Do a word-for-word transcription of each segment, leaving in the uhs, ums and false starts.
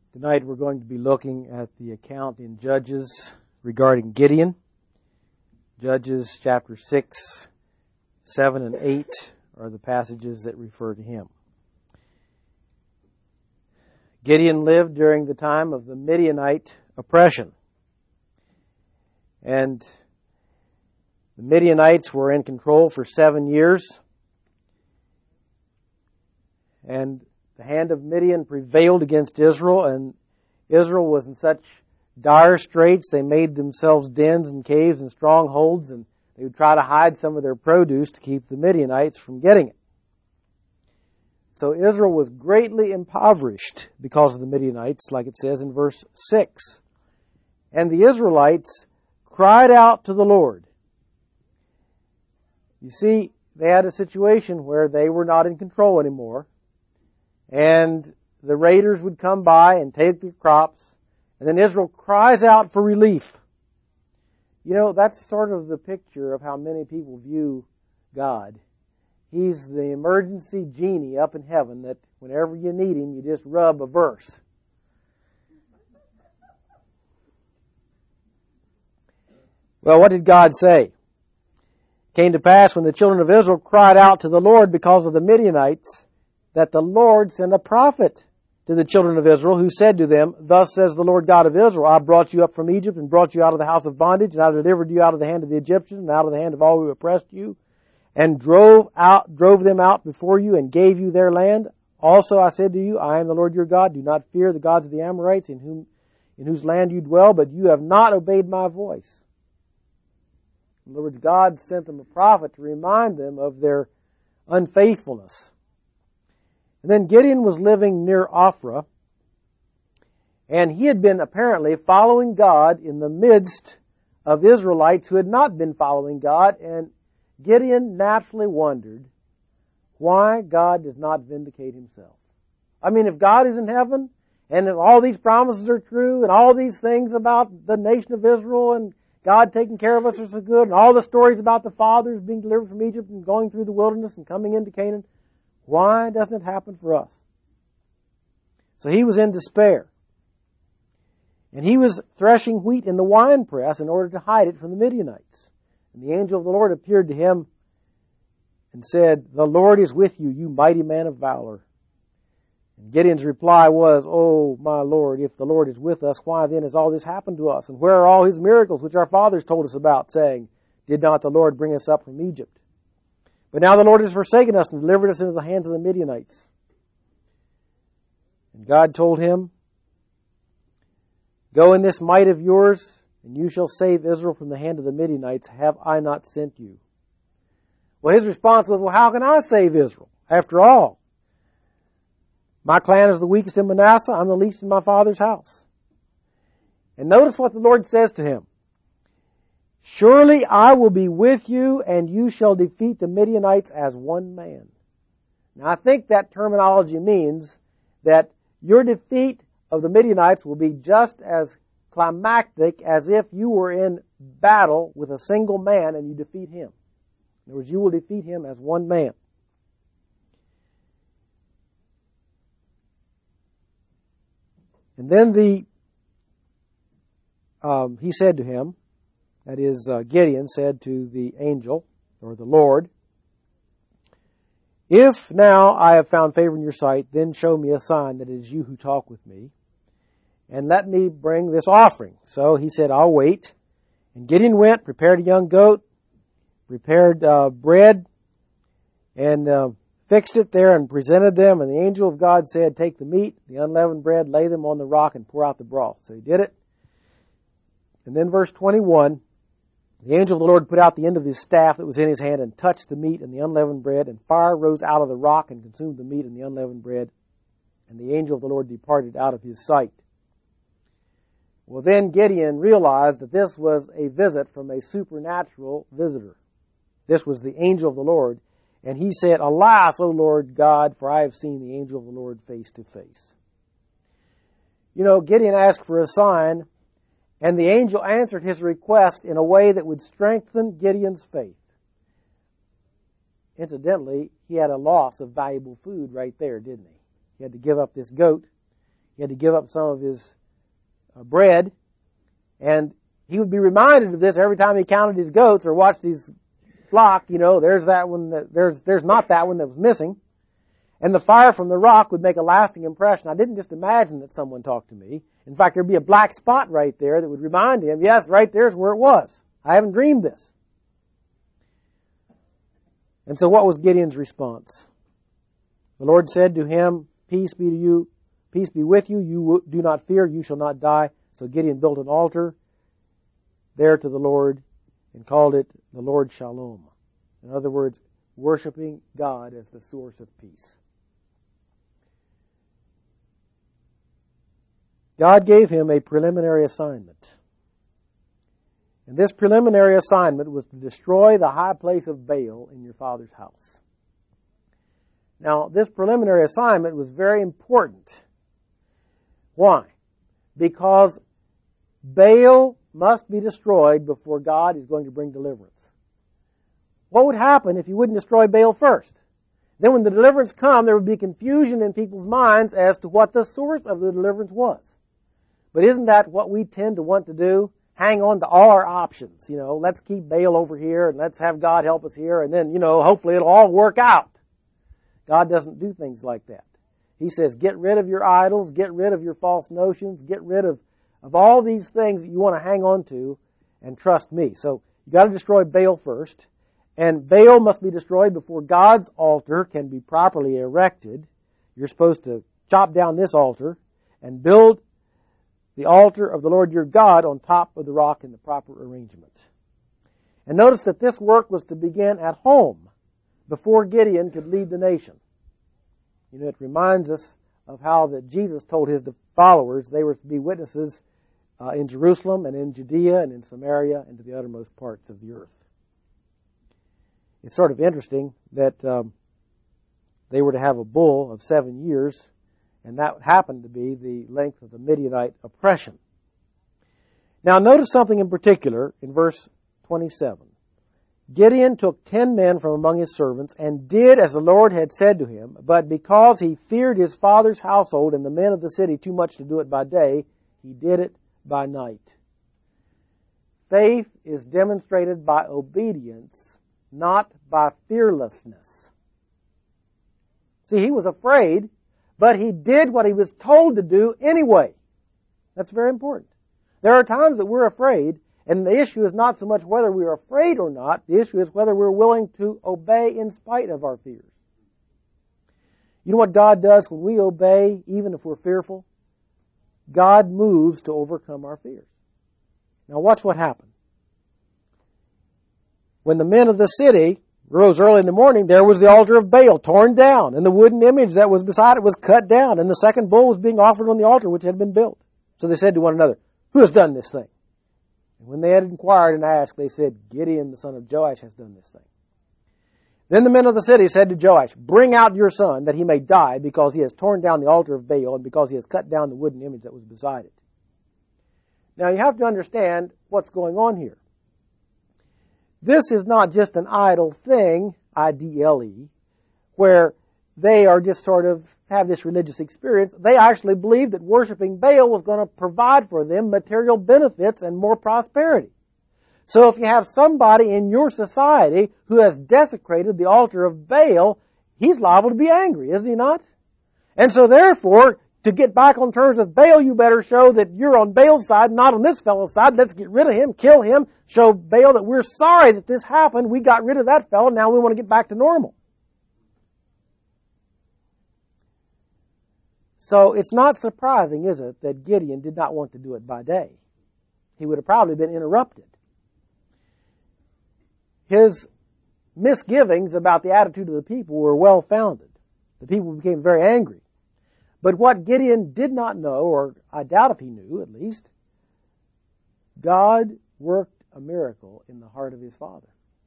Tonight we're going to be looking at the account in Judges regarding Gideon. Judges chapter six, seven, and eight are the passages that refer to him. Gideon lived during the time of the Midianite oppression. And the Midianites were in control for seven years. And the hand of Midian prevailed against Israel, and Israel was in such dire straits, they made themselves dens and caves and strongholds, and they would try to hide some of their produce to keep the Midianites from getting it. So Israel was greatly impoverished because of the Midianites, like it says in verse six. And the Israelites cried out to the Lord. You see, they had a situation where they were not in control anymore. And the raiders would come by and take their crops. And then Israel cries out for relief. You know, that's sort of the picture of how many people view God. He's the emergency genie up in heaven that whenever you need him, you just rub a verse. Well, what did God say? It came to pass when the children of Israel cried out to the Lord because of the Midianites, that the Lord sent a prophet to the children of Israel, who said to them, Thus says the Lord God of Israel, I brought you up from Egypt and brought you out of the house of bondage, and I delivered you out of the hand of the Egyptians and out of the hand of all who oppressed you, and drove out, drove them out before you and gave you their land. Also I said to you, I am the Lord your God. Do not fear the gods of the Amorites in whom, in whose land you dwell, but you have not obeyed my voice. In other words, God sent them a prophet to remind them of their unfaithfulness. And then Gideon was living near Ophrah, and he had been apparently following God in the midst of Israelites who had not been following God, and Gideon naturally wondered why God does not vindicate himself. I mean, if God is in heaven, and if all these promises are true, and all these things about the nation of Israel, and God taking care of us are so good, and all the stories about the fathers being delivered from Egypt and going through the wilderness and coming into Canaan, why doesn't it happen for us? So he was in despair. And he was threshing wheat in the winepress in order to hide it from the Midianites. And the angel of the Lord appeared to him and said, The Lord is with you, you mighty man of valor. And Gideon's reply was, Oh, my Lord, if the Lord is with us, why then has all this happened to us? And where are all his miracles which our fathers told us about, saying, Did not the Lord bring us up from Egypt? But now the Lord has forsaken us and delivered us into the hands of the Midianites. And God told him, Go in this might of yours, and you shall save Israel from the hand of the Midianites. Have I not sent you? Well, his response was, Well, how can I save Israel? After all, my clan is the weakest in Manasseh. I'm the least in my father's house. And notice what the Lord says to him. Surely I will be with you, and you shall defeat the Midianites as one man. Now, I think that terminology means that your defeat of the Midianites will be just as climactic as if you were in battle with a single man and you defeat him. In other words, you will defeat him as one man. And then the um, he said to him, that is, uh, Gideon said to the angel, or the Lord, If now I have found favor in your sight, then show me a sign that it is you who talk with me, and let me bring this offering. So he said, I'll wait. And Gideon went, prepared a young goat, prepared uh, bread, and uh, fixed it there and presented them. And the angel of God said, Take the meat, the unleavened bread, lay them on the rock, and pour out the broth. So he did it. And then verse twenty-one, the angel of the Lord put out the end of his staff that was in his hand and touched the meat and the unleavened bread, and fire rose out of the rock and consumed the meat and the unleavened bread. And the angel of the Lord departed out of his sight. Well, then Gideon realized that this was a visit from a supernatural visitor. This was the angel of the Lord. And he said, Alas, O Lord God, for I have seen the angel of the Lord face to face. You know, Gideon asked for a sign, and the angel answered his request in a way that would strengthen Gideon's faith. Incidentally, he had a loss of valuable food right there, didn't he? He had to give up this goat. He He had to give up some of his uh, bread. And he would be reminded of this every time he counted his goats or watched his flock. You know, there's that one that, there's, there's not that one that was missing. And the fire from the rock would make a lasting impression. I didn't just imagine that someone talked to me. In fact, there'd be a black spot right there that would remind him, yes, right there's where it was. I haven't dreamed this. And so what was Gideon's response? The Lord said to him, Peace be to you, peace be with you, you do not fear, you shall not die. So Gideon built an altar there to the Lord and called it the Lord Shalom. In other words, worshiping God as the source of peace. God gave him a preliminary assignment. And this preliminary assignment was to destroy the high place of Baal in your father's house. Now, this preliminary assignment was very important. Why? Because Baal must be destroyed before God is going to bring deliverance. What would happen if you wouldn't destroy Baal first? Then when the deliverance comes, there would be confusion in people's minds as to what the source of the deliverance was. But isn't that what we tend to want to do? Hang on to all our options. You know, let's keep Baal over here and let's have God help us here and then, you know, hopefully it'll all work out. God doesn't do things like that. He says, get rid of your idols, get rid of your false notions, get rid of, of all these things that you want to hang on to and trust me. So you got to destroy Baal first. And Baal must be destroyed before God's altar can be properly erected. You're supposed to chop down this altar and build the altar of the Lord your God on top of the rock in the proper arrangement. And notice that this work was to begin at home before Gideon could lead the nation. You know, it reminds us of how that Jesus told his followers they were to be witnesses uh, in Jerusalem and in Judea and in Samaria and to the uttermost parts of the earth. It's sort of interesting that um, they were to have a bull of seven years, and that happened to be the length of the Midianite oppression. Now notice something in particular in verse twenty-seven. Gideon took ten men from among his servants and did as the Lord had said to him, but because he feared his father's household and the men of the city too much to do it by day, he did it by night. Faith is demonstrated by obedience, not by fearlessness. See, he was afraid, but he did what he was told to do anyway. That's very important. There are times that we're afraid, and the issue is not so much whether we're afraid or not. The issue is whether we're willing to obey in spite of our fears. You know what God does when we obey, even if we're fearful? God moves to overcome our fears. Now watch what happened. When the men of the city rose early in the morning, there was the altar of Baal torn down, and the wooden image that was beside it was cut down, and the second bull was being offered on the altar which had been built. So they said to one another, "Who has done this thing?" And when they had inquired and asked, they said, "Gideon the son of Joash has done this thing." Then the men of the city said to Joash, "Bring out your son, that he may die, because he has torn down the altar of Baal, and because he has cut down the wooden image that was beside it." Now you have to understand what's going on here. This is not just an idle thing, I D L E, where they are just sort of have this religious experience. They actually believed that worshiping Baal was going to provide for them material benefits and more prosperity. So if you have somebody in your society who has desecrated the altar of Baal, he's liable to be angry, is he not? And so therefore, to get back on terms with Baal, you better show that you're on Baal's side, not on this fellow's side. Let's get rid of him, kill him, show Baal that we're sorry that this happened. We got rid of that fellow, now we want to get back to normal. So it's not surprising, is it, that Gideon did not want to do it by day. He would have probably been interrupted. His misgivings about the attitude of the people were well founded. The people became very angry. But what Gideon did not know, or I doubt if he knew at least, God worked a miracle in the heart of his father.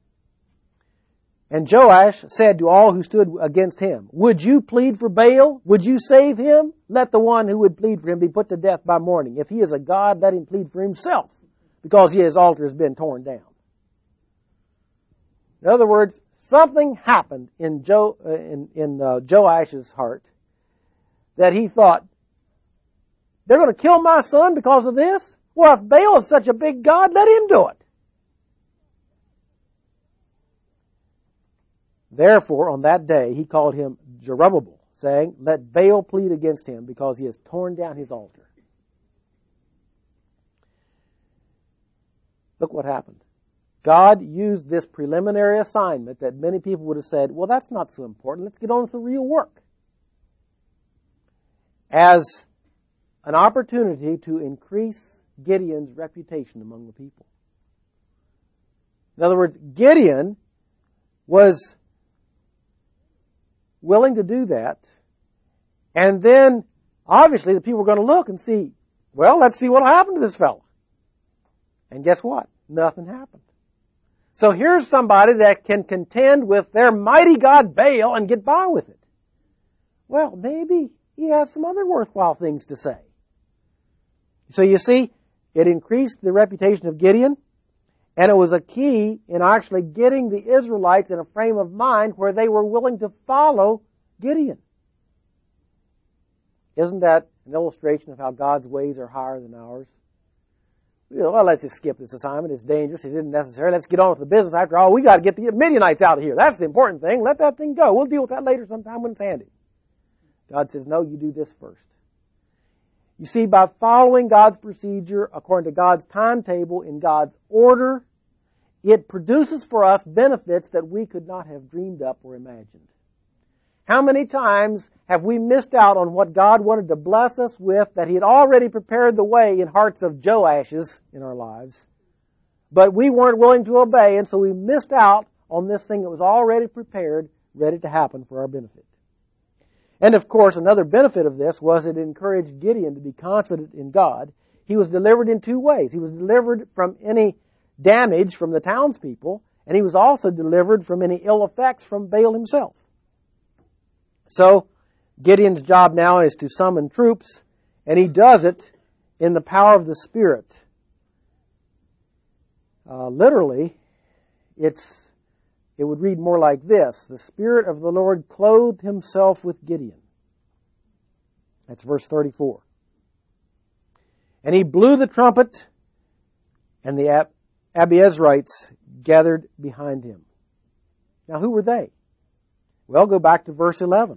And Joash said to all who stood against him, "Would you plead for Baal? Would you save him? Let the one who would plead for him be put to death by morning. If he is a god, let him plead for himself, because his altar has been torn down." In other words, something happened in, jo, uh, in, in uh, Joash's heart that he thought, They're going to kill my son because of this? Well, if Baal is such a big God, let him do it. Therefore, on that day, he called him Jerubbaal, saying, let Baal plead against him because he has torn down his altar. Look what happened. God used this preliminary assignment that many people would have said, well, that's not so important. Let's get on with the real work. As an opportunity to increase Gideon's reputation among the people. In other words, Gideon was willing to do that, and then obviously the people were going to look and see, well, let's see what will happen to this fellow. And guess what? Nothing happened. So here's somebody that can contend with their mighty God Baal and get by with it. Well, maybe he has some other worthwhile things to say. So you see, it increased the reputation of Gideon, and it was a key in actually getting the Israelites in a frame of mind where they were willing to follow Gideon. Isn't that an illustration of how God's ways are higher than ours? Well, let's just skip this assignment. It's dangerous. It isn't necessary. Let's get on with the business. After all, we got to get the Midianites out of here. That's the important thing. Let that thing go. We'll deal with that later sometime when it's handy. God says, no, you do this first. You see, by following God's procedure according to God's timetable in God's order, it produces for us benefits that we could not have dreamed up or imagined. How many times have we missed out on what God wanted to bless us with, that He had already prepared the way in hearts of Joashes in our lives, but we weren't willing to obey, and so we missed out on this thing that was already prepared, ready to happen for our benefit. And of course, another benefit of this was it encouraged Gideon to be confident in God. He was delivered in two ways. He was delivered from any damage from the townspeople, and he was also delivered from any ill effects from Baal himself. So, Gideon's job now is to summon troops, and he does it in the power of the Spirit. Uh, literally, it's it would read more like this. The Spirit of the Lord clothed himself with Gideon. That's verse thirty-four. And he blew the trumpet, and the Ab- Abiezrites gathered behind him. Now, who were they? Well, go back to verse eleven.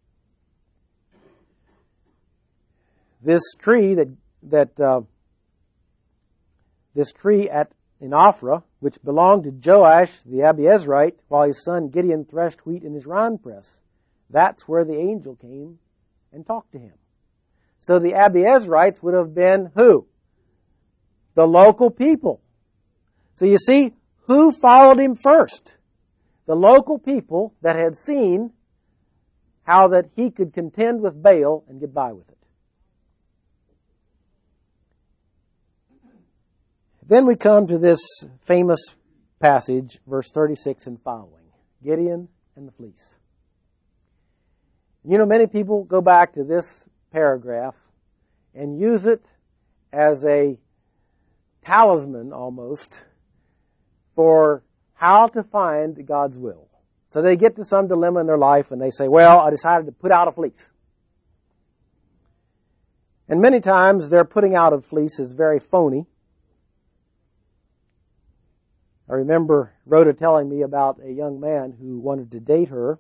This tree that that uh, this tree at in Ophrah, which belonged to Joash the Abiezrite, while his son Gideon threshed wheat in his winepress. That's where the angel came and talked to him. So the Abiezrites would have been who? The local people. So you see, who followed him first? The local people that had seen how that he could contend with Baal and get by with it. Then we come to this famous passage, verse thirty-six and following. Gideon and the fleece. You know, many people go back to this paragraph and use it as a talisman almost for how to find God's will. So they get to some dilemma in their life and they say, well, I decided to put out a fleece. And many times their putting out of fleece is very phony. I remember Rhoda telling me about a young man who wanted to date her.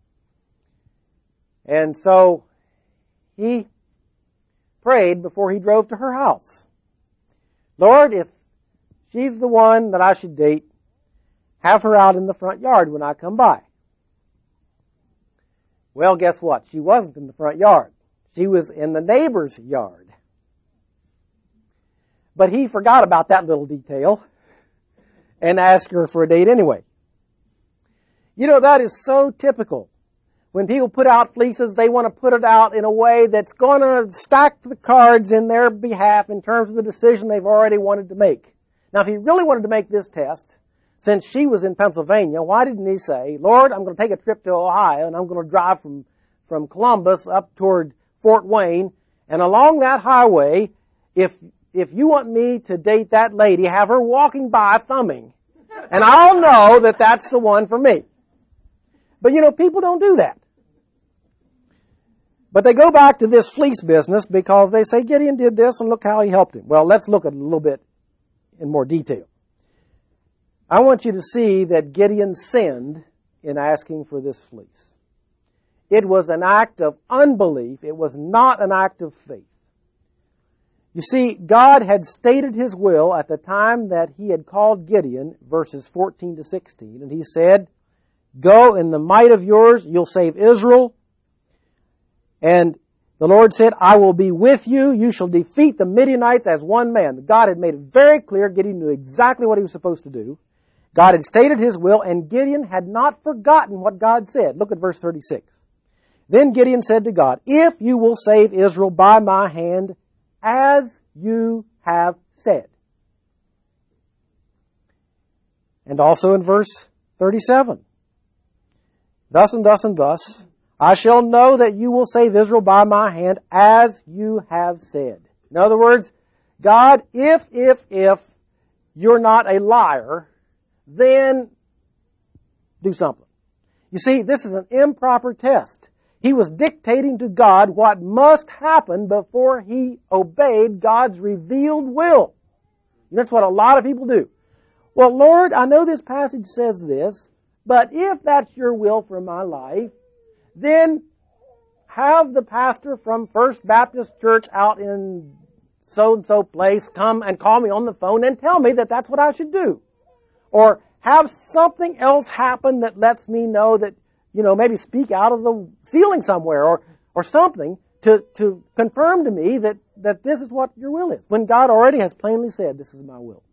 And so he prayed before he drove to her house. Lord, if she's the one that I should date, have her out in the front yard when I come by. Well, guess what? She wasn't in the front yard. She was in the neighbor's yard. But he forgot about that little detail and asked her for a date anyway. You know, that is so typical. When people put out fleeces, they want to put it out in a way that's going to stack the cards in their behalf in terms of the decision they've already wanted to make. Now, if he really wanted to make this test, since she was in Pennsylvania, why didn't he say, Lord, I'm going to take a trip to Ohio, and I'm going to drive from, from Columbus up toward Fort Wayne, and along that highway, if if you want me to date that lady, have her walking by thumbing, and I'll know that that's the one for me. But, you know, people don't do that. But they go back to this fleece business because they say Gideon did this and look how he helped him. Well, let's look at it a little bit in more detail. I want you to see that Gideon sinned in asking for this fleece. It was an act of unbelief. It was not an act of faith. You see, God had stated His will at the time that He had called Gideon, verses fourteen to sixteen, and He said, "Go in the might of yours, you'll save Israel." And the Lord said, "I will be with you. You shall defeat the Midianites as one man." God had made it very clear. Gideon knew exactly what he was supposed to do. God had stated His will, and Gideon had not forgotten what God said. Look at verse thirty-six. Then Gideon said to God, "If you will save Israel by my hand, as you have said." And also in verse thirty-seven. "Thus and thus and thus, I shall know that you will save Israel by my hand, as you have said." In other words, God, if, if, if you're not a liar, then do something. You see, this is an improper test. He was dictating to God what must happen before he obeyed God's revealed will. That's what a lot of people do. "Well, Lord, I know this passage says this, but if that's your will for my life, then have the pastor from First Baptist Church out in so-and-so place come and call me on the phone and tell me that that's what I should do." Or have something else happen that lets me know that, you know, maybe speak out of the ceiling somewhere or, or something to, to confirm to me that, that this is what your will is, when God already has plainly said, "This is my will."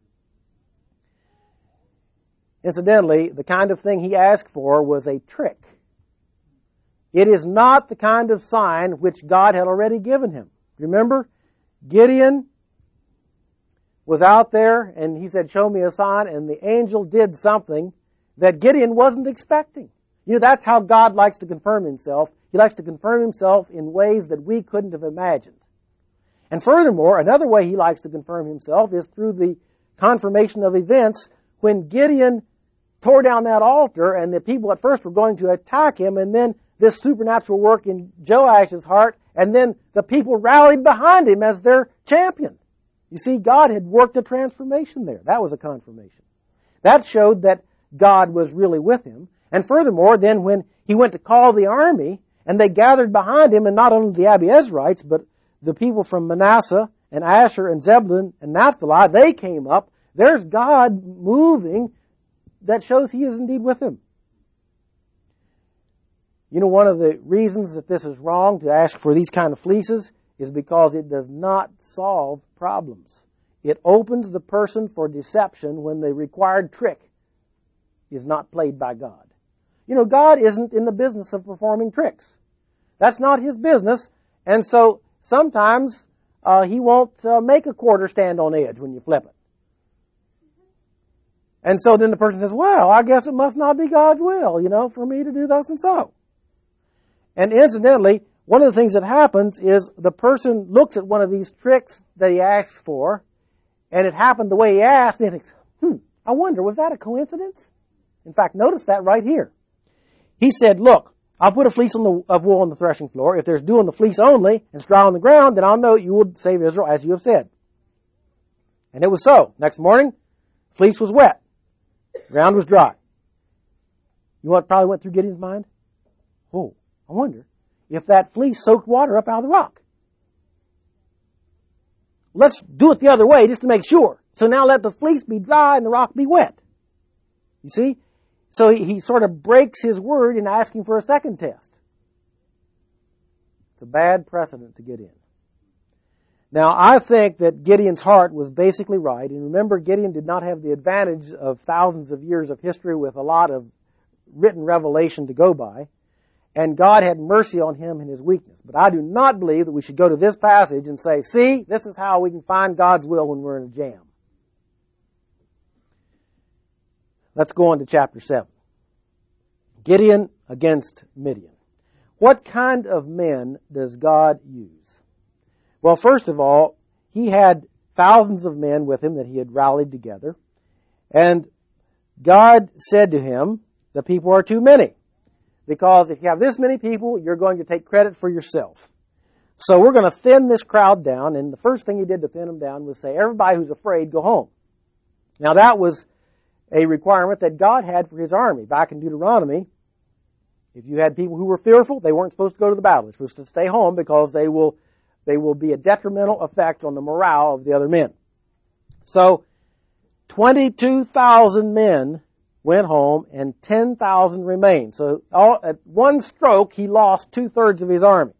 Incidentally, the kind of thing he asked for was a trick. It is not the kind of sign which God had already given him. Remember, Gideon was out there and he said, "Show me a sign," and the angel did something that Gideon wasn't expecting. You know, that's how God likes to confirm Himself. He likes to confirm Himself in ways that we couldn't have imagined. And furthermore, another way He likes to confirm Himself is through the confirmation of events. When Gideon tore down that altar and the people at first were going to attack him, and then this supernatural work in Joash's heart, and then the people rallied behind him as their champion. You see, God had worked a transformation there. That was a confirmation. That showed that God was really with him. And furthermore, then when he went to call the army, and they gathered behind him, and not only the Abiezrites, but the people from Manasseh and Asher and Zebulun and Naphtali, they came up. There's God moving that shows He is indeed with him. You know, one of the reasons that this is wrong to ask for these kind of fleeces is because it does not solve problems. It opens the person for deception when the required trick is not played by God. You know, God isn't in the business of performing tricks. That's not His business, and so sometimes uh, He won't uh, make a quarter stand on edge when you flip it. And so then the person says, "Well, I guess it must not be God's will, you know, for me to do thus and so." And incidentally, one of the things that happens is the person looks at one of these tricks that he asks for, and it happened the way he asked, and he thinks, hmm, I wonder, was that a coincidence? In fact, notice that right here. He said, "Look, I'll put a fleece on the, of wool on the threshing floor. If there's dew on the fleece only and it's dry on the ground, then I'll know you will save Israel as you have said." And it was so. Next morning, fleece was wet. Ground was dry. You know what probably went through Gideon's mind? Oh, I wonder if that fleece soaked water up out of the rock. Let's do it the other way just to make sure. So now let the fleece be dry and the rock be wet. You see? So he, he sort of breaks his word in asking for a second test. It's a bad precedent to get in. Now, I think that Gideon's heart was basically right. And remember, Gideon did not have the advantage of thousands of years of history with a lot of written revelation to go by. And God had mercy on him in his weakness. But I do not believe that we should go to this passage and say, "See, this is how we can find God's will when we're in a jam." Let's go on to chapter seven. Gideon against Midian. What kind of men does God use? Well, first of all, he had thousands of men with him that he had rallied together. And God said to him, "The people are too many. because if you have this many people, you're going to take credit for yourself. So we're going to thin this crowd down, and the first thing he did to thin them down was say, everybody who's afraid, go home. Now that was a requirement that God had for His army. Back in Deuteronomy, if you had people who were fearful, they weren't supposed to go to the battle. They're supposed to stay home because they will, they will be a detrimental effect on the morale of the other men. So, twenty-two thousand men went home and ten thousand remained. So all, at one stroke, he lost two-thirds of his army.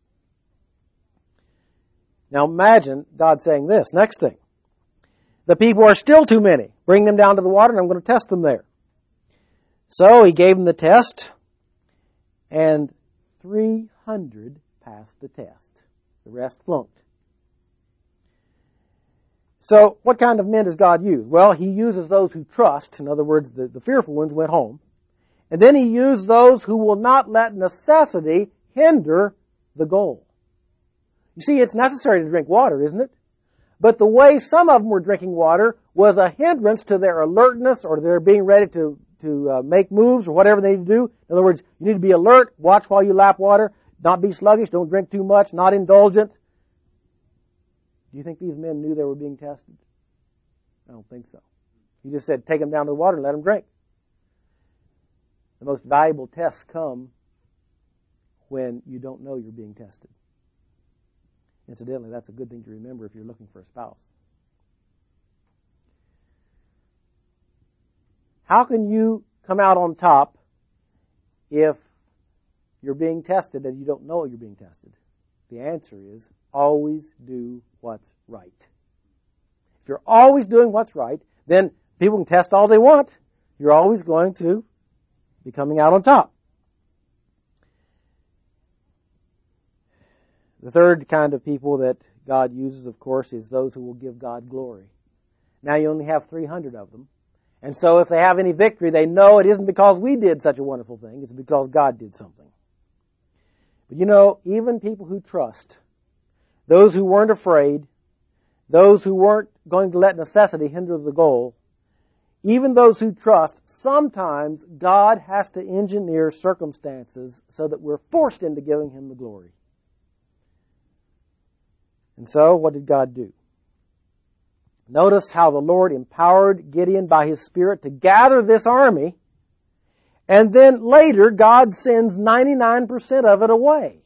Now imagine God saying this. Next thing. The people are still too many. Bring them down to the water and I'm going to test them there. So he gave them the test and three hundred passed the test. The rest flunked. So what kind of men does God use? Well, He uses those who trust. In other words, the, the fearful ones went home. And then He used those who will not let necessity hinder the goal. You see, it's necessary to drink water, isn't it? But the way some of them were drinking water was a hindrance to their alertness or their being ready to, to uh, make moves or whatever they need to do. In other words, you need to be alert, watch while you lap water, not be sluggish, don't drink too much, not indulgent. Do you think these men knew they were being tested? I don't think so. He just said, take them down to the water and let them drink. The most valuable tests come when you don't know you're being tested. Incidentally, that's a good thing to remember if you're looking for a spouse. How can you come out on top if you're being tested and you don't know you're being tested? The answer is always do what's right. If you're always doing what's right, then people can test all they want. You're always going to be coming out on top. The third kind of people that God uses, of course, is those who will give God glory. Now you only have three hundred of them. And so if they have any victory, they know it isn't because we did such a wonderful thing. It's because God did something. But you know, even people who trust, those who weren't afraid, those who weren't going to let necessity hinder the goal, even those who trust, sometimes God has to engineer circumstances so that we're forced into giving Him the glory. And so, what did God do? Notice how the Lord empowered Gideon by His Spirit to gather this army, and then later God sends ninety-nine percent of it away.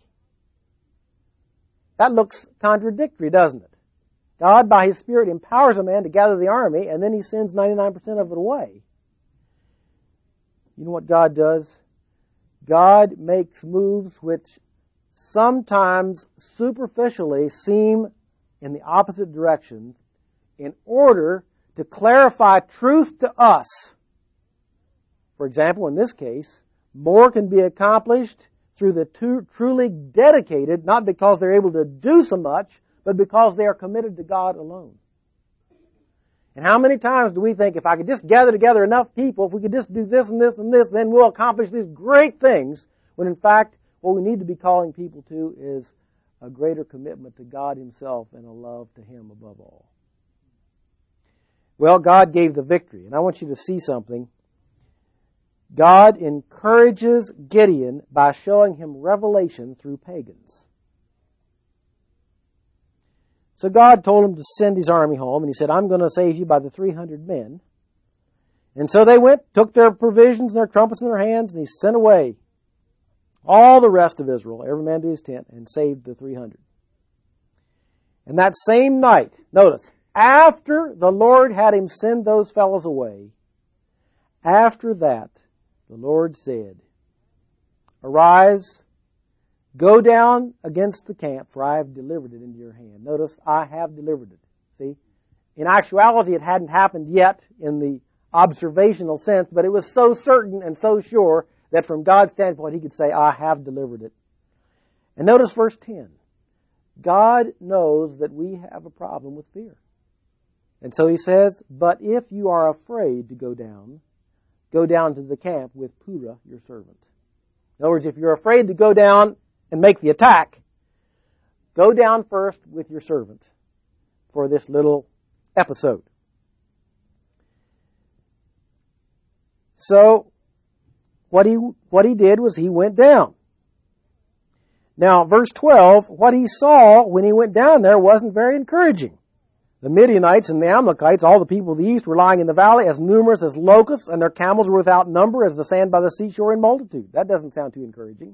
That looks contradictory, doesn't it? God, by His Spirit, empowers a man to gather the army, and then He sends ninety-nine percent of it away. You know what God does? God makes moves which sometimes superficially seem in the opposite direction in order to clarify truth to us. For example, in this case, more can be accomplished through the two truly dedicated, not because they're able to do so much, but because they are committed to God alone. And how many times do we think, if I could just gather together enough people, if we could just do this and this and this, then we'll accomplish these great things, when in fact, what we need to be calling people to is a greater commitment to God Himself and a love to Him above all. Well, God gave the victory, and I want you to see something. God encourages Gideon by showing him revelation through pagans. So God told him to send his army home, and He said, I'm going to save you by the three hundred men. And so they went, took their provisions and their trumpets in their hands, and He sent away all the rest of Israel, every man to his tent, and saved the three hundred. And that same night, notice, after the Lord had him send those fellows away, after that, the Lord said, Arise, go down against the camp, for I have delivered it into your hand. Notice, I have delivered it. See? In actuality, it hadn't happened yet in the observational sense, but it was so certain and so sure that from God's standpoint, He could say, I have delivered it. And notice verse ten. God knows that we have a problem with fear. And so He says, but if you are afraid to go down, go down to the camp with Purah, your servant. In other words, if you're afraid to go down and make the attack, go down first with your servant for this little episode. So, what he, what he did was he went down. Now, verse twelve, what he saw when he went down there wasn't very encouraging. The Midianites and the Amalekites, all the people of the east, were lying in the valley as numerous as locusts, and their camels were without number as the sand by the seashore in multitude. That doesn't sound too encouraging.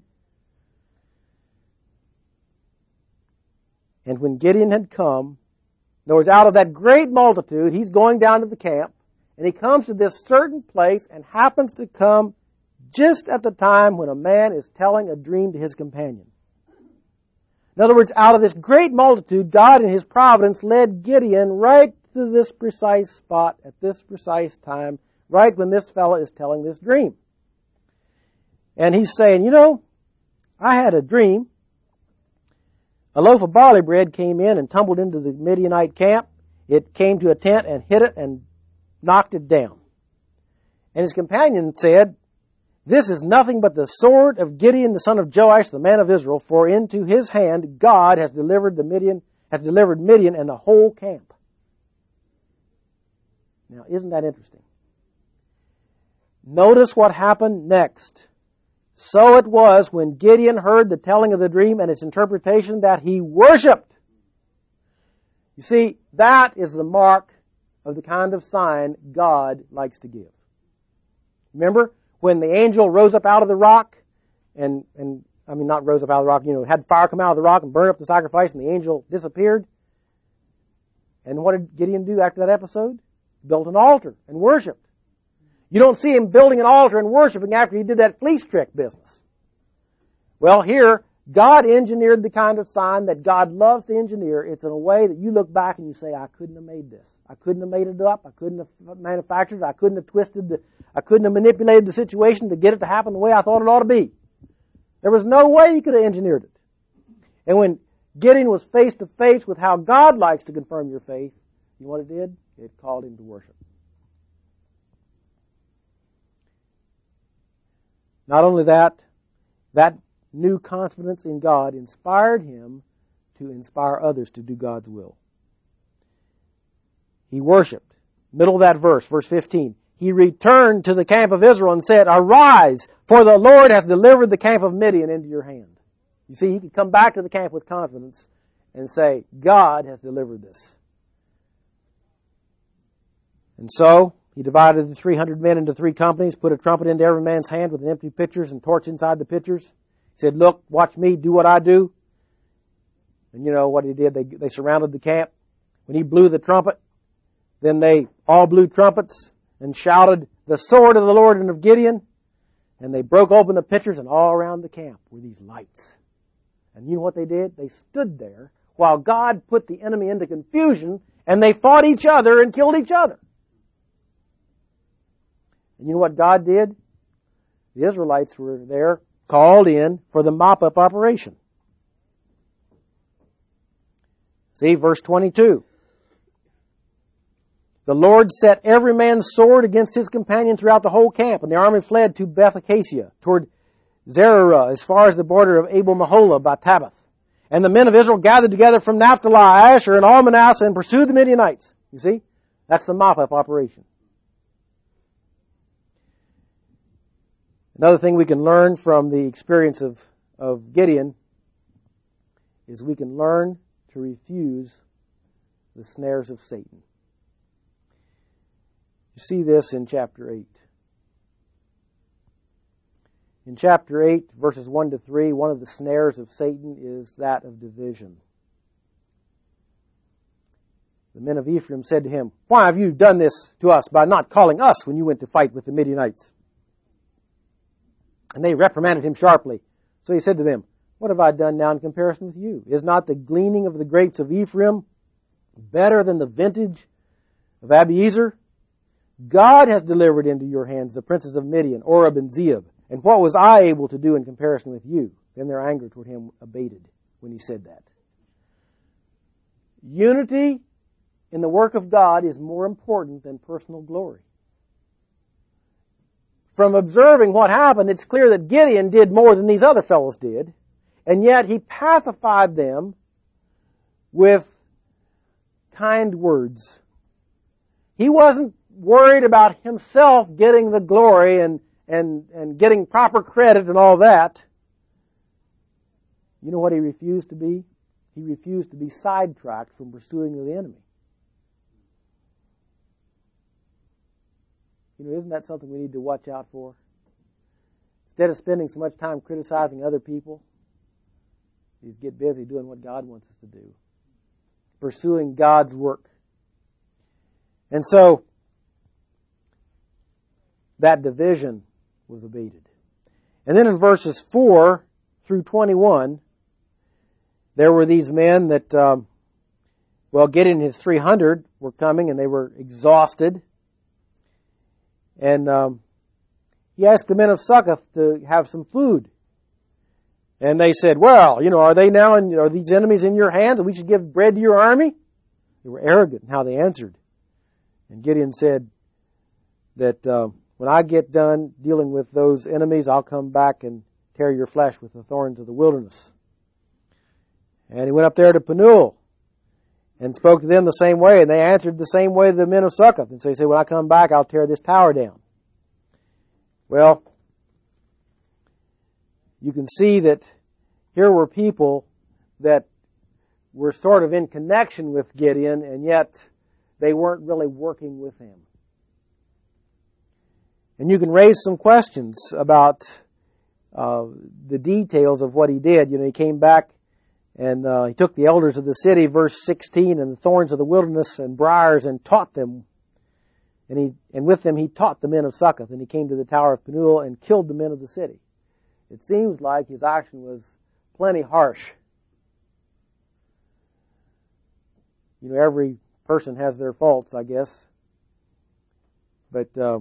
And when Gideon had come, in other words, out of that great multitude, he's going down to the camp, and he comes to this certain place and happens to come just at the time when a man is telling a dream to his companion. In other words, out of this great multitude, God in His providence led Gideon right to this precise spot at this precise time, right when this fellow is telling this dream. And he's saying, you know, I had a dream. A loaf of barley bread came in and tumbled into the Midianite camp. It came to a tent and hit it and knocked it down. And his companion said, this is nothing but the sword of Gideon, the son of Joash, the man of Israel, for into his hand God has delivered the Midian, has delivered Midian and the whole camp. Now, isn't that interesting? Notice what happened next. So it was when Gideon heard the telling of the dream and its interpretation that he worshipped. You see, that is the mark of the kind of sign God likes to give. Remember? When the angel rose up out of the rock, and, and I mean not rose up out of the rock, you know, had fire come out of the rock and burn up the sacrifice, and the angel disappeared. And what did Gideon do after that episode? Built an altar and worshipped. You don't see him building an altar and worshiping after he did that fleece trick business. Well, here, God engineered the kind of sign that God loves to engineer. It's in a way that you look back and you say, I couldn't have made this. I couldn't have made it up. I couldn't have manufactured it. I couldn't have twisted the, I couldn't have manipulated the situation to get it to happen the way I thought it ought to be. There was no way you could have engineered it. And when Gideon was face to face with how God likes to confirm your faith, you know what it did? It called him to worship. Not only that, that new confidence in God inspired him to inspire others to do God's will. He worshipped. Middle of that verse, verse fifteen. He returned to the camp of Israel and said, arise, for the Lord has delivered the camp of Midian into your hand. You see, he could come back to the camp with confidence and say, God has delivered this. And so, he divided the three hundred men into three companies, put a trumpet into every man's hand with an empty pitchers and torch inside the pitchers. He said, look, watch me, do what I do. And you know what he did? They, they surrounded the camp. When he blew the trumpet, then they all blew trumpets and shouted, the sword of the Lord and of Gideon. And they broke open the pitchers, and all around the camp were these lights. And you know what they did? They stood there while God put the enemy into confusion, and they fought each other and killed each other. And you know what God did? The Israelites were there, called in for the mop-up operation. See, verse twenty-two. The Lord set every man's sword against his companion throughout the whole camp, and the army fled to Beth-Acacia, toward Zererah, as far as the border of Abel-Meholah by Tabbath. And the men of Israel gathered together from Naphtali, Asher, and all Manasseh, and pursued the Midianites. You see? That's the mop-up operation. Another thing we can learn from the experience of, of Gideon is we can learn to refuse the snares of Satan. You see this in chapter eight. In chapter eight, verses one to three, one of the snares of Satan is that of division. The men of Ephraim said to him, why have you done this to us by not calling us when you went to fight with the Midianites? And they reprimanded him sharply. So he said to them, what have I done now in comparison with you? Is not the gleaning of the grapes of Ephraim better than the vintage of Abiezer? God has delivered into your hands the princes of Midian, Oreb and Zeeb. And what was I able to do in comparison with you? Then their anger toward him abated when he said that. Unity in the work of God is more important than personal glory. From observing what happened, it's clear that Gideon did more than these other fellows did, and yet he pacified them with kind words. He wasn't worried about himself getting the glory and, and, and getting proper credit and all that. You know what he refused to be? He refused to be sidetracked from pursuing the enemy. You know, isn't that something we need to watch out for? Instead of spending so much time criticizing other people, we get busy doing what God wants us to do, pursuing God's work. And so, that division was abated. And then in verses four through twenty-one, there were these men that, um, well, Gideon and his three hundred were coming, and they were exhausted. And um, he asked the men of Succoth to have some food. And they said, well, you know, are they now, in, are these enemies in your hands, and we should give bread to your army? They were arrogant in how they answered. And Gideon said that uh, when I get done dealing with those enemies, I'll come back and tear your flesh with the thorns of the wilderness. And he went up there to Penuel and spoke to them the same way, and they answered the same way to the men of Succoth. And so he said, when I come back, I'll tear this tower down. Well, you can see that here were people that were sort of in connection with Gideon, and yet they weren't really working with him. And you can raise some questions about uh, the details of what he did. You know, he came back and uh, he took the elders of the city, verse sixteen, and the thorns of the wilderness and briars, and taught them. And he and with them he taught the men of Succoth. And he came to the tower of Penuel and killed the men of the city. It seems like his action was plenty harsh. You know, every person has their faults, I guess. But uh,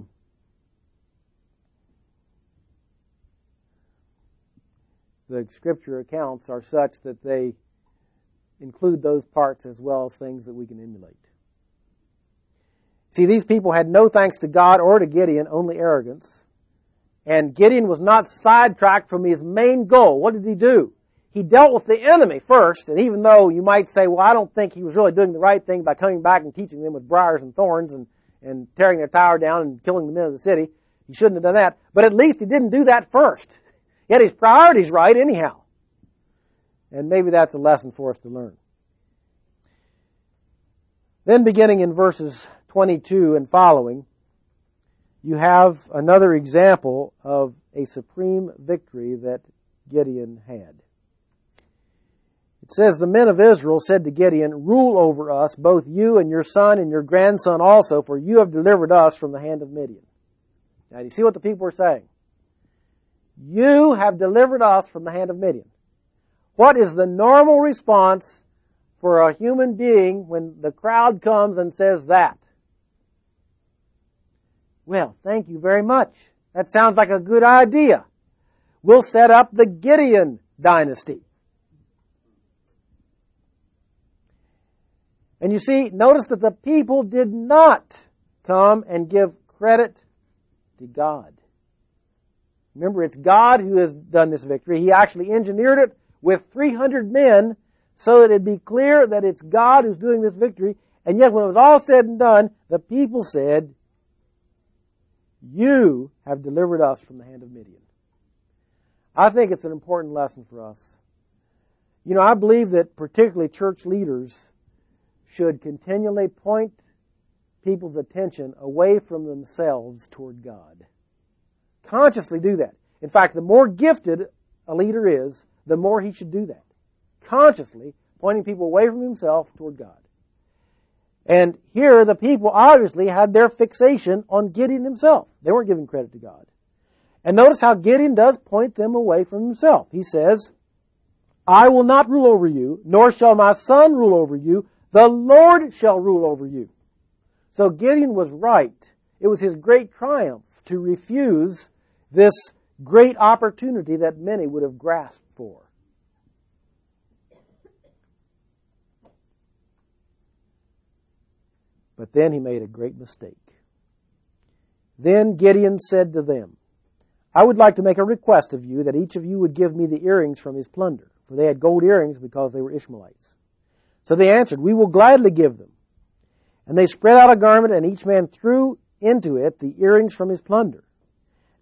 the Scripture accounts are such that they include those parts as well as things that we can emulate. See, these people had no thanks to God or to Gideon, only arrogance. And Gideon was not sidetracked from his main goal. What did he do? He dealt with the enemy first, and even though you might say, well, I don't think he was really doing the right thing by coming back and teaching them with briars and thorns and, and tearing their tower down and killing the men of the city, he shouldn't have done that. But at least he didn't do that first. He had his priorities right anyhow. And maybe that's a lesson for us to learn. Then beginning in verses twenty-two and following, you have another example of a supreme victory that Gideon had. It says, the men of Israel said to Gideon, rule over us, both you and your son and your grandson also, for you have delivered us from the hand of Midian. Now, do you see what the people were saying? You have delivered us from the hand of Midian. What is the normal response for a human being when the crowd comes and says that? Well, thank you very much. That sounds like a good idea. We'll set up the Gideon dynasty. And you see, notice that the people did not come and give credit to God. Remember, it's God who has done this victory. He actually engineered it with three hundred men so that it'd be clear that it's God who's doing this victory. And yet when it was all said and done, the people said, you have delivered us from the hand of Midian. I think it's an important lesson for us. You know, I believe that particularly church leaders should continually point people's attention away from themselves toward God. Consciously do that. In fact, the more gifted a leader is, the more he should do that. Consciously pointing people away from himself toward God. And here the people obviously had their fixation on Gideon himself. They weren't giving credit to God. And notice how Gideon does point them away from himself. He says, I will not rule over you, nor shall my son rule over you. The Lord shall rule over you. So Gideon was right. It was his great triumph to refuse this great opportunity that many would have grasped for. But then he made a great mistake. Then Gideon said to them, I would like to make a request of you that each of you would give me the earrings from his plunder, for they had gold earrings because they were Ishmaelites. So they answered, we will gladly give them. And they spread out a garment, and each man threw into it the earrings from his plunder.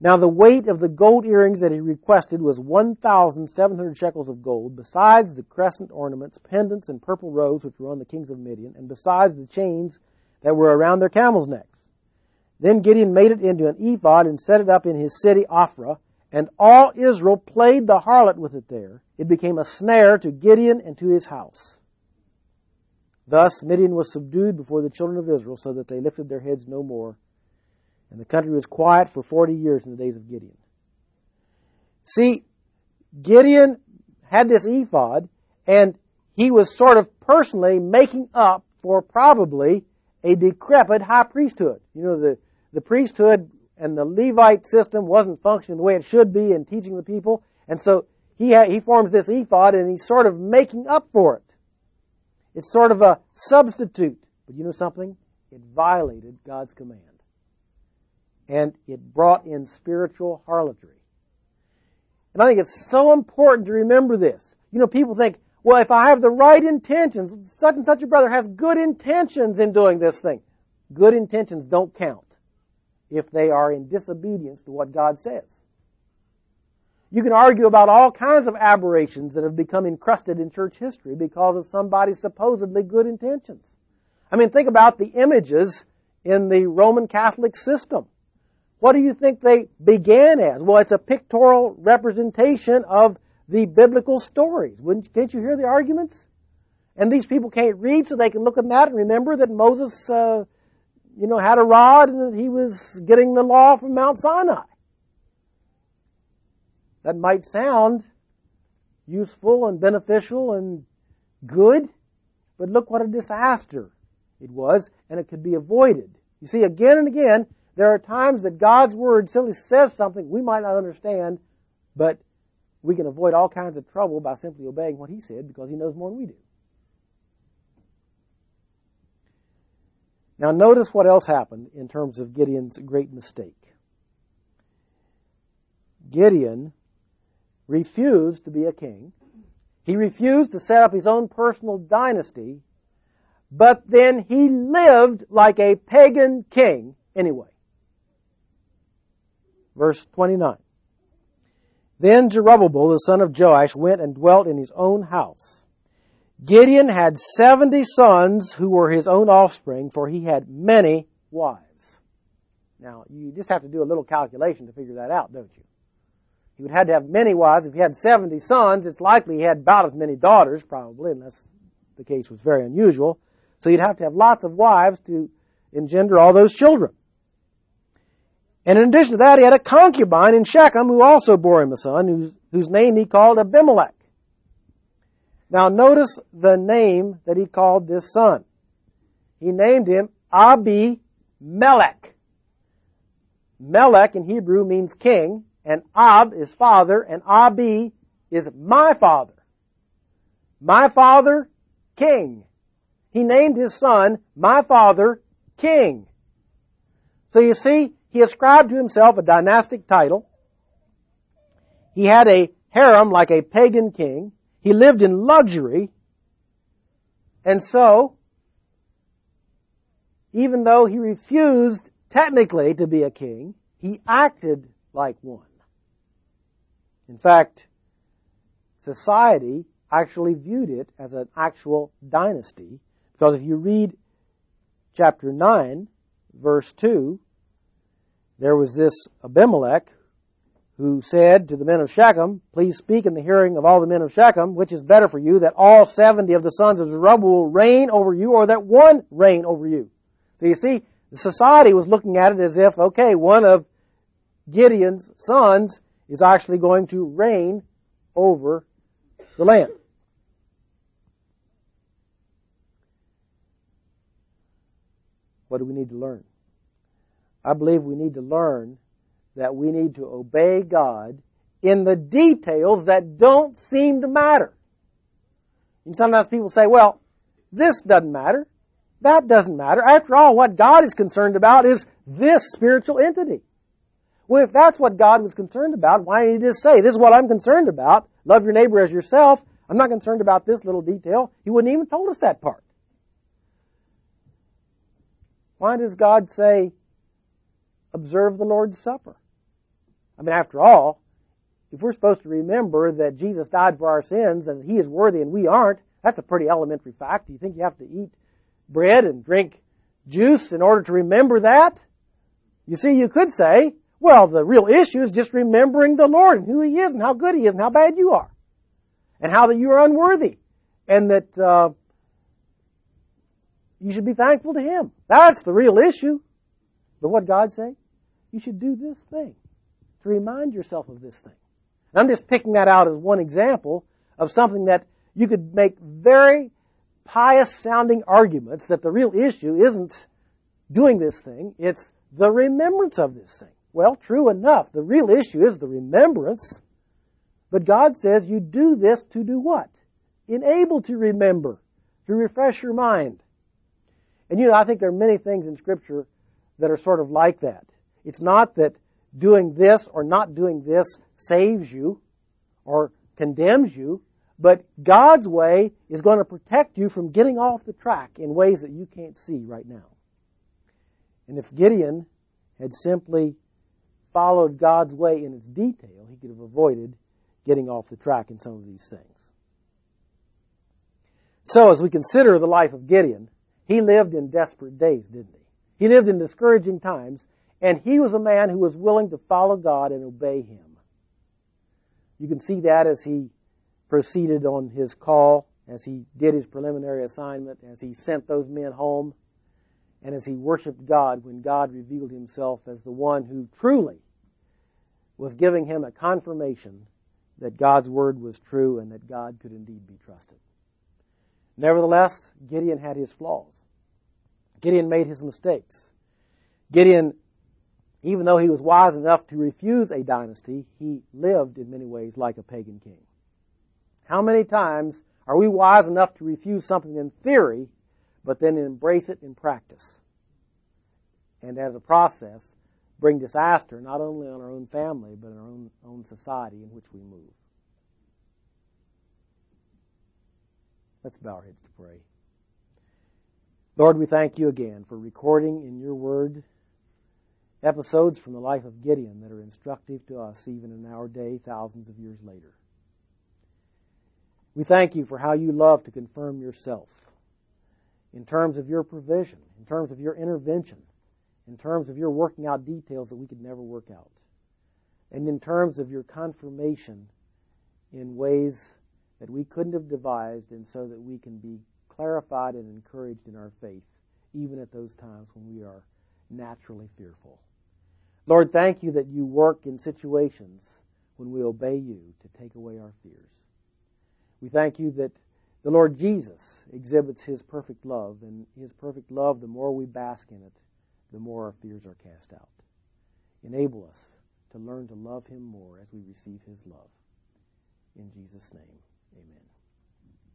Now the weight of the gold earrings that he requested was one thousand seven hundred shekels of gold, besides the crescent ornaments, pendants, and purple robes which were on the kings of Midian, and besides the chains that were around their camels' necks. Then Gideon made it into an ephod and set it up in his city Ophrah, and all Israel played the harlot with it there. It became a snare to Gideon and to his house. Thus Midian was subdued before the children of Israel, so that they lifted their heads no more. And the country was quiet for forty years in the days of Gideon. See, Gideon had this ephod, and he was sort of personally making up for probably a decrepit high priesthood. You know, the, the priesthood and the Levite system wasn't functioning the way it should be in teaching the people. And so he ha- he forms this ephod, and he's sort of making up for it. It's sort of a substitute. But you know something? It violated God's command. And it brought in spiritual harlotry. And I think it's so important to remember this. You know, people think, well, if I have the right intentions, such and such a brother has good intentions in doing this thing. Good intentions don't count if they are in disobedience to what God says. You can argue about all kinds of aberrations that have become encrusted in church history because of somebody's supposedly good intentions. I mean, think about the images in the Roman Catholic system. What do you think they began as? Well, it's a pictorial representation of the biblical stories. Wouldn't, can't you hear the arguments? And these people can't read, so they can look at that and remember that Moses, uh, you know, had a rod and that he was getting the law from Mount Sinai. That might sound useful and beneficial and good, but look what a disaster it was, and it could be avoided. You see, again and again, there are times that God's Word simply says something we might not understand, but we can avoid all kinds of trouble by simply obeying what He said because He knows more than we do. Now notice what else happened in terms of Gideon's great mistake. Gideon refused to be a king. He refused to set up his own personal dynasty, but then he lived like a pagan king anyway. Verse twenty-nine. Then Jerubbabel, the son of Joash, went and dwelt in his own house. Gideon had seventy sons who were his own offspring, for he had many wives. Now, you just have to do a little calculation to figure that out, don't you? He would have to have many wives. If he had seventy sons, it's likely he had about as many daughters, probably, unless the case was very unusual. So you'd have to have lots of wives to engender all those children. And in addition to that, he had a concubine in Shechem who also bore him a son, whose, whose name he called Abimelech. Now notice the name that he called this son. He named him Abimelech. Melech in Hebrew means king, and Ab is father, and Abi is my father. My father, king. He named his son, my father, king. So you see, he ascribed to himself a dynastic title. He had a harem like a pagan king. He lived in luxury. And so, even though he refused technically to be a king, he acted like one. In fact, society actually viewed it as an actual dynasty, because if you read chapter nine, verse two, there was this Abimelech who said to the men of Shechem, please speak in the hearing of all the men of Shechem, which is better for you, that all seventy of the sons of Zerubbabel will reign over you, or that one reign over you. So you see, the society was looking at it as if, okay, one of Gideon's sons is actually going to reign over the land. What do we need to learn? I believe we need to learn that we need to obey God in the details that don't seem to matter. And sometimes people say, well, this doesn't matter. That doesn't matter. After all, what God is concerned about is this spiritual entity. Well, if that's what God was concerned about, why didn't He just say, this is what I'm concerned about. Love your neighbor as yourself. I'm not concerned about this little detail. He wouldn't even told us that part. Why does God say, observe the Lord's Supper? I mean, after all, if we're supposed to remember that Jesus died for our sins and He is worthy and we aren't, that's a pretty elementary fact. Do you think you have to eat bread and drink juice in order to remember that? You see, you could say, well, the real issue is just remembering the Lord and who He is and how good He is and how bad you are and how that you are unworthy and that uh, you should be thankful to Him. That's the real issue. But what God say? You should do this thing to remind yourself of this thing. And I'm just picking that out as one example of something that you could make very pious-sounding arguments that the real issue isn't doing this thing, it's the remembrance of this thing. Well, true enough, the real issue is the remembrance, but God says you do this to do what? Enable to remember, to refresh your mind. And you know, I think there are many things in Scripture that are sort of like that. It's not that doing this or not doing this saves you or condemns you, but God's way is going to protect you from getting off the track in ways that you can't see right now. And if Gideon had simply followed God's way in its detail, he could have avoided getting off the track in some of these things. So as we consider the life of Gideon, he lived in desperate days, didn't he? He lived in discouraging times, and he was a man who was willing to follow God and obey Him. You can see that as he proceeded on his call, as he did his preliminary assignment, as he sent those men home, and as he worshiped God when God revealed Himself as the one who truly was giving him a confirmation that God's word was true and that God could indeed be trusted. Nevertheless, Gideon had his flaws. Gideon made his mistakes. Gideon, even though he was wise enough to refuse a dynasty, he lived in many ways like a pagan king. How many times are we wise enough to refuse something in theory, but then embrace it in practice? And as a process, bring disaster not only on our own family, but in our own, own society in which we move. Let's bow our heads to pray. Lord, we thank You again for recording in Your Word episodes from the life of Gideon that are instructive to us even in our day, thousands of years later. We thank You for how You love to confirm Yourself in terms of Your provision, in terms of Your intervention, in terms of Your working out details that we could never work out, and in terms of Your confirmation in ways that we couldn't have devised, and so that we can be clarified and encouraged in our faith, even at those times when we are naturally fearful. Lord, thank You that You work in situations when we obey You to take away our fears. We thank You that the Lord Jesus exhibits His perfect love, and His perfect love, the more we bask in it, the more our fears are cast out. Enable us to learn to love Him more as we receive His love. In Jesus' name, amen.